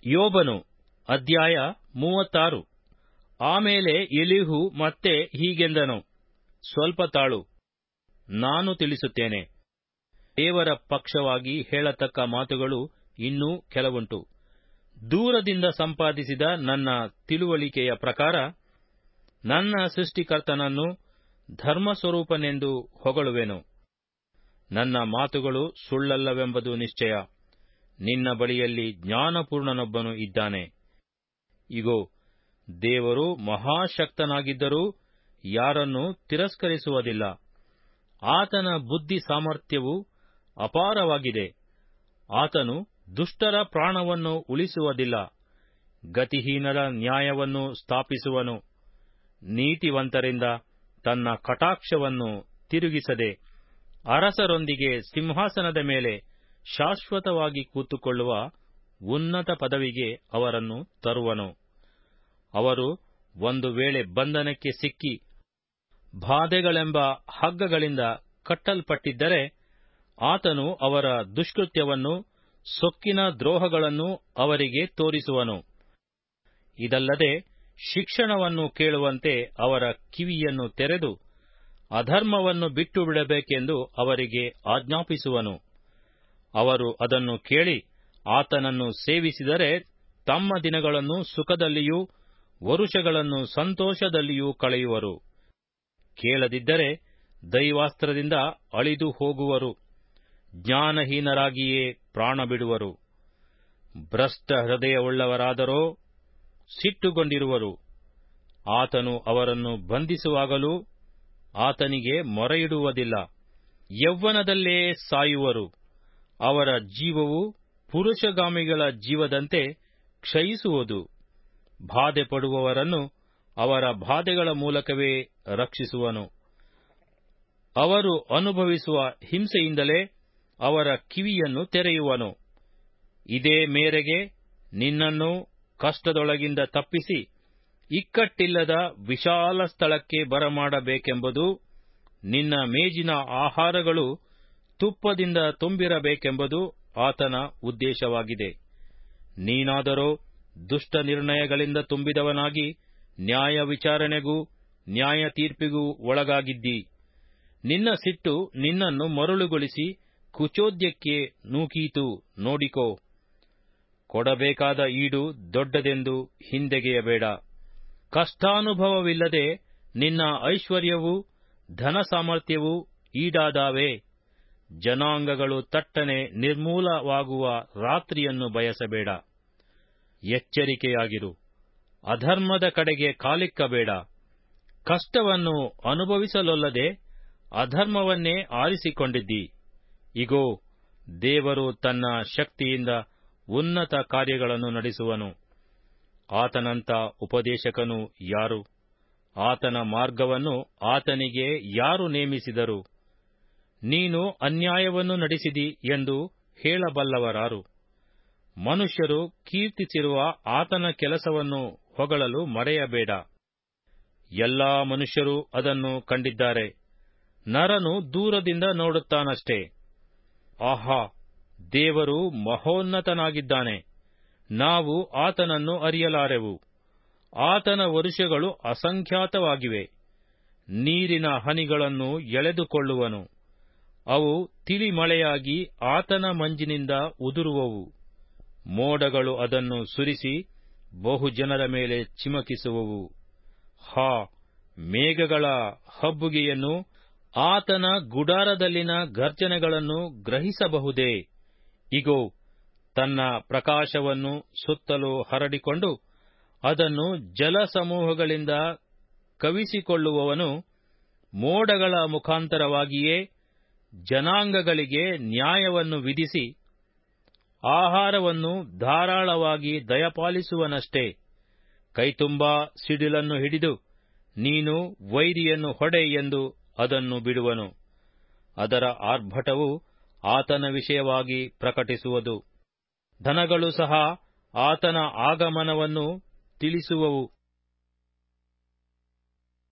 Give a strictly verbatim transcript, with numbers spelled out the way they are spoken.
ಯೋಬನು ಅಧ್ಯಾಯ ಮೂವತ್ತಾರು. ಆಮೇಲೆ ಎಲೀಹು ಮತ್ತೆ ಹೀಗೆಂದನು, ಸ್ವಲ್ಪ ತಾಳು, ನಾನು ತಿಳಿಸುತ್ತೇನೆ. ದೇವರ ಪಕ್ಷವಾಗಿ ಹೇಳತಕ್ಕ ಮಾತುಗಳು ಇನ್ನೂ ಕೆಲವುಂಟು. ದೂರದಿಂದ ಸಂಪಾದಿಸಿದ ನನ್ನ ತಿಳುವಳಿಕೆಯ ಪ್ರಕಾರ ನನ್ನ ಸೃಷ್ಟಿಕರ್ತನನ್ನು ಧರ್ಮಸ್ವರೂಪನೆಂದು ಹೊಗಳುವೆನು. ನನ್ನ ಮಾತುಗಳು ಸುಳ್ಳಲ್ಲವೆಂಬುದು ನಿಶ್ಚಯ. ನಿನ್ನ ಬಳಿಯಲ್ಲಿ ಜ್ಞಾನಪೂರ್ಣನೊಬ್ಬನು ಇದ್ದಾನೆ. ಇಗೋ, ದೇವರು ಮಹಾಶಕ್ತನಾಗಿದ್ದರೂ ಯಾರನ್ನೂ ತಿರಸ್ಕರಿಸುವುದಿಲ್ಲ. ಆತನ ಬುದ್ಧಿ ಸಾಮರ್ಥ್ಯವು ಅಪಾರವಾಗಿದೆ. ಆತನು ದುಷ್ಟರ ಪ್ರಾಣವನ್ನು ಉಳಿಸುವುದಿಲ್ಲ. ಗತಿಹೀನರ ನ್ಯಾಯವನ್ನು ಸ್ಥಾಪಿಸುವನು. ನೀತಿವಂತರಿಂದ ತನ್ನ ಕಟಾಕ್ಷವನ್ನು ತಿರುಗಿಸದೆ ಅರಸರೊಂದಿಗೆ ಸಿಂಹಾಸನದ ಮೇಲೆ ಶಾಶ್ವತವಾಗಿ ಕೂತುಕೊಳ್ಳುವ ಉನ್ನತ ಪದವಿಗೆ ಅವರನ್ನು ತರುವನು. ಅವರು ಒಂದು ವೇಳೆ ಬಂಧನಕ್ಕೆ ಸಿಕ್ಕಿ ಬಾಧೆಗಳೆಂಬ ಹಗ್ಗಗಳಿಂದ ಕಟ್ಟಲ್ಪಟ್ಟಿದ್ದರೆ, ಆತನು ಅವರ ದುಷ್ಕೃತ್ಯವನ್ನು, ಸೊಕ್ಕಿನ ದ್ರೋಹಗಳನ್ನು ಅವರಿಗೆ ತೋರಿಸುವನು. ಇದಲ್ಲದೆ ಶಿಕ್ಷಣವನ್ನು ಕೇಳುವಂತೆ ಅವರ ಕಿವಿಯನ್ನು ತೆರೆದು ಅಧರ್ಮವನ್ನು ಬಿಟ್ಟು ಬಿಡಬೇಕೆಂದು ಅವರಿಗೆ ಆಜ್ಞಾಪಿಸುವನು. ಅವರು ಅದನ್ನು ಕೇಳಿ ಆತನನ್ನು ಸೇವಿಸಿದರೆ ತಮ್ಮ ದಿನಗಳನ್ನು ಸುಖದಲ್ಲಿಯೂ ವರುಷಗಳನ್ನು ಸಂತೋಷದಲ್ಲಿಯೂ ಕಳೆಯುವರು. ಕೇಳದಿದ್ದರೆ ದೈವಾಸ್ತ್ರದಿಂದ ಅಳಿದು ಹೋಗುವರು. ಜ್ಞಾನಹೀನರಾಗಿಯೇ ಪ್ರಾಣ ಬಿಡುವರು. ಭ್ರಷ್ಟ ಹೃದಯವುಳ್ಳವರಾದರೋ ಸಿಟ್ಟುಗೊಂಡಿರುವರು. ಆತನು ಅವರನ್ನು ಬಂಧಿಸುವಾಗಲೂ ಆತನಿಗೆ ಮೊರೆಯಿಡುವುದಿಲ್ಲ. ಯೌವನದಲ್ಲೇ ಸಾಯುವರು. ಅವರ ಜೀವವು ಪುರುಷಗಾಮಿಗಳ ಜೀವದಂತೆ ಕ್ಷಯಿಸುವುದು. ಬಾಧೆ ಪಡುವವರನ್ನು ಅವರ ಬಾಧೆಗಳ ಮೂಲಕವೇ ರಕ್ಷಿಸುವನು. ಅವರು ಅನುಭವಿಸುವ ಹಿಂಸೆಯಿಂದಲೇ ಅವರ ಕಿವಿಯನ್ನು ತೆರೆಯುವನು. ಇದೇ ಮೇರೆಗೆ ನಿನ್ನನ್ನು ಕಷ್ಟದೊಳಗಿಂದ ತಪ್ಪಿಸಿ ಇಕ್ಕಟ್ಟಿಲ್ಲದ ವಿಶಾಲ ಸ್ಥಳಕ್ಕೆ ಬರಮಾಡಬೇಕೆಂಬುದು, ನಿನ್ನ ಮೇಜಿನ ಆಹಾರಗಳು ತುಪ್ಪದಿಂದ ತುಂಬಿರಬೇಕೆಂಬುದು ಆತನ ಉದ್ದೇಶವಾಗಿದೆ. ನೀನಾದರೋ ದುಷ್ಟ ನಿರ್ಣಯಗಳಿಂದ ತುಂಬಿದವನಾಗಿ ನ್ಯಾಯ ವಿಚಾರಣೆಗೂ ನ್ಯಾಯ ತೀರ್ಪಿಗೂ ಒಳಗಾಗಿದ್ದಿ. ನಿನ್ನ ಸಿಟ್ಟು ನಿನ್ನನ್ನು ಮರುಳುಗೊಳಿಸಿ ಕುಚೋದ್ಯಕ್ಕೆ ನೂಕೀತು. ನೋಡಿಕೋ, ಕೊಡಬೇಕಾದ ಈಡು ದೊಡ್ಡದೆಂದು ಹಿಂದೆಗೆಯಬೇಡ. ಕಷ್ಟಾನುಭವವಿಲ್ಲದೆ ನಿನ್ನ ಐಶ್ವರ್ಯವೂ ಧನ ಸಾಮರ್ಥ್ಯವೂ ಈಡಾದಾವೆ. ಜನಾಂಗಗಳು ತಟ್ಟನೆ ನಿರ್ಮೂಲವಾಗುವ ರಾತ್ರಿಯನ್ನು ಬಯಸಬೇಡ. ಎಚ್ಚರಿಕೆಯಾಗಿರು. ಅಧರ್ಮದ ಕಡೆಗೆ ಕಾಲಿಕ್ಕಬೇಡ. ಕಷ್ಟವನ್ನು ಅನುಭವಿಸಲೊಲ್ಲದೆ ಅಧರ್ಮವನ್ನೇ ಆರಿಸಿಕೊಂಡಿದ್ದಿ. ಇಗೋ, ದೇವರು ತನ್ನ ಶಕ್ತಿಯಿಂದ ಉನ್ನತ ಕಾರ್ಯಗಳನ್ನು ನಡೆಸುವನು. ಆತನಂಥ ಉಪದೇಶಕನು ಯಾರು? ಆತನ ಮಾರ್ಗವನ್ನು ಆತನಿಗೆ ಯಾರು ನೇಮಿಸಿದರು? ನೀನು ಅನ್ಯಾಯವನ್ನು ನಡೆಸಿದಿ ಎಂದು ಹೇಳಬಲ್ಲವರಾರು? ಮನುಷ್ಯರು ಕೀರ್ತಿಸಿರುವ ಆತನ ಕೆಲಸವನ್ನು ಹೊಗಳಲು ಮರೆಯಬೇಡ. ಎಲ್ಲಾ ಮನುಷ್ಯರು ಅದನ್ನು ಕಂಡಿದ್ದಾರೆ. ನರನು ದೂರದಿಂದ ನೋಡುತ್ತಾನಷ್ಟೇ. ಆಹಾ, ದೇವರು ಮಹೋನ್ನತನಾಗಿದ್ದಾನೆ. ನಾವು ಆತನನ್ನು ಅರಿಯಲಾರೆವು. ಆತನ ವರುಷಗಳು ಅಸಂಖ್ಯಾತವಾಗಿವೆ. ನೀರಿನ ಹನಿಗಳನ್ನು ಎಳೆದುಕೊಳ್ಳುವನು. ಅವು ತಿಳಿಮಳೆಯಾಗಿ ಆತನ ಮಂಜಿನಿಂದ ಉದುರುವವು. ಮೋಡಗಳು ಅದನ್ನು ಸುರಿಸಿ ಬಹುಜನರ ಮೇಲೆ ಚಿಮಕಿಸುವವು. ಹಾ, ಮೇಘಗಳ ಹಬ್ಬುಗೆಯನ್ನು, ಆತನ ಗುಡಾರದಲ್ಲಿನ ಗರ್ಜನೆಗಳನ್ನು ಗ್ರಹಿಸಬಹುದೇ? ಇಗೋ, ತನ್ನ ಪ್ರಕಾಶವನ್ನು ಸುತ್ತಲೂ ಹರಡಿಕೊಂಡು ಅದನ್ನು ಜಲಸಮೂಹಗಳಿಂದ ಕವಿಸಿಕೊಳ್ಳುವವನು ಮೋಡಗಳ ಮುಖಾಂತರವಾಗಿಯೇ ಜನಾಂಗಗಳಿಗೆ ನ್ಯಾಯವನ್ನು ವಿಧಿಸಿ ಆಹಾರವನ್ನು ಧಾರಾಳವಾಗಿ ದಯಪಾಲಿಸುವನಷ್ಟೇ. ಕೈತುಂಬಾ ಸಿಡಿಲನ್ನು ಹಿಡಿದು ನೀನು ವೈರಿಯನ್ನು ಹೊಡೆ ಎಂದು ಅದನ್ನು ಬಿಡುವನು. ಅದರ ಆರ್ಭಟವು ಆತನ ವಿಷಯವಾಗಿ ಪ್ರಕಟಿಸುವುದು. ಧನಗಳು ಸಹ ಆತನ ಆಗಮನವನ್ನು ತಿಳಿಸುವವು.